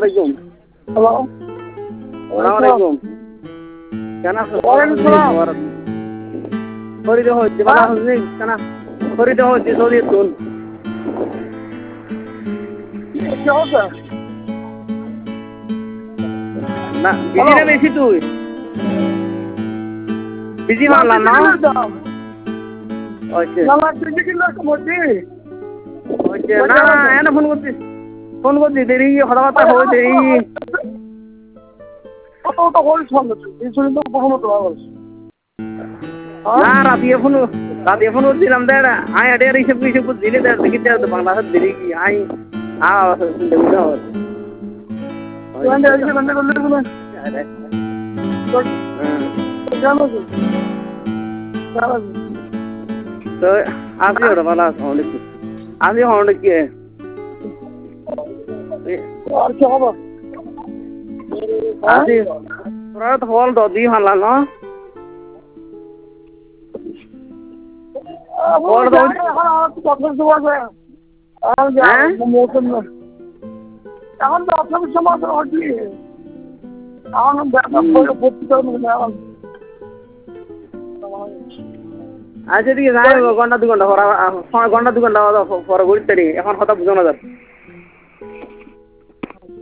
আলাইকুম। হ্যালো আসসালামু আলাইকুম। কেন আছো? ফরিদে হচ্ছে বালা হচ্ছে কেন? ফরিদে হচ্ছে সৌদি তুন। কি অবস্থা? না বিজি না বেশি তুই বিজি মানলাম না ওইছে ওইছে না না এনে ফোন করছি দেরি কথাবার্তা হয় দেরি না রাতে ফোন করছিলাম দেখ আই হেঁটে এইসব কিছু দিলে দেখ দেখি তো বাংলাদেশ দেরি কি আই তো আসি ওটা ভালো আছে আসি হন্ডে কি আর কি হবে? আসি তোরা তো ফল তো দি হালা ন এখন তো আপনার সমাজ হচ্ছে এখন আচ্ছা ঠিক আছে ঘন্টা 2 ঘন্টা ঘন্টা 2 ঘন্টা পরে ঘুরতে এখন কথা বুঝানো যাবে